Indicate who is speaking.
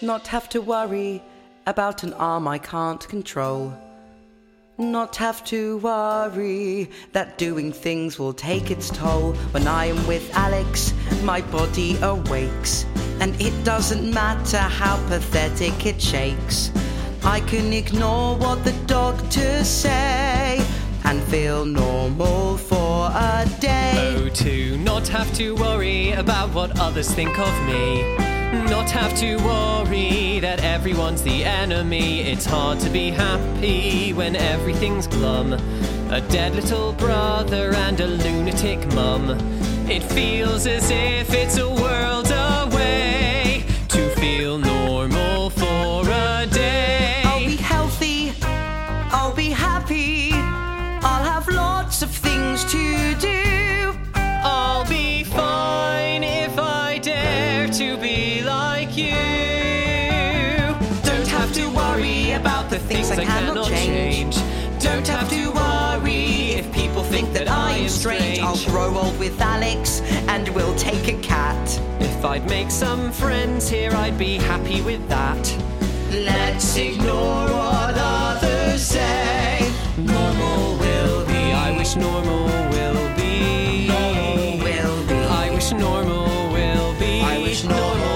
Speaker 1: Not have to worry about an arm I can't control. Not have to worry that doing things will take its toll. When I am with Alex, my body awakes, and it doesn't matter how pathetic it shakes. I can ignore what the doctors say and feel normal for a day.
Speaker 2: Oh, to not have to worry about what others think of me. Not have to worry that everyone's the enemy. It's hard to be happy when everything's glum. A dead little brother and a lunatic mum. It feels as if it's a world away to feel normal for a day.
Speaker 1: I'll be healthy, I'll be happy, I'll have lots of things to do.
Speaker 2: I'll be fine if I dare to be like you.
Speaker 1: Don't have to worry about the things I cannot change. Don't have to worry if people think that I am strange. I'll grow old with Alex and we'll take a cat.
Speaker 2: If I'd make some friends here, I'd be happy with that.
Speaker 1: Let's ignore what others say. Normal will be.
Speaker 2: I wish normal will be.
Speaker 1: Normal will be.
Speaker 2: I wish normal will be.
Speaker 1: I wish normal